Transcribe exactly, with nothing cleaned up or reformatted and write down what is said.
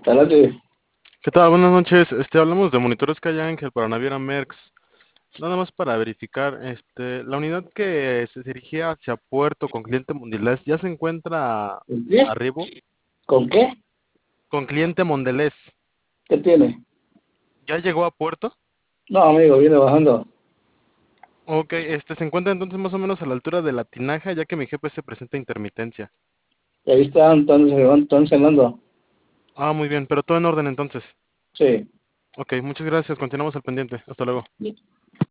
Adelante. ¿Qué tal? Buenas noches. Este, hablamos de monitores Sky Angel para Naviera Merx. Nada más para verificar, este, la unidad que se dirigía hacia Puerto con cliente Mondelez ya se encuentra ¿Con qué? arribo ¿Con qué? con cliente Mondelez. ¿Qué tiene? ¿Ya llegó a Puerto? No, amigo, viene bajando. Ok, este se encuentra entonces más o menos a la altura de la tinaja, ya que mi G P S presenta intermitencia. Y ahí están, están, están cenando. Ah, muy bien, pero todo en orden entonces. Sí. Ok, muchas gracias. Continuamos al pendiente. Hasta luego.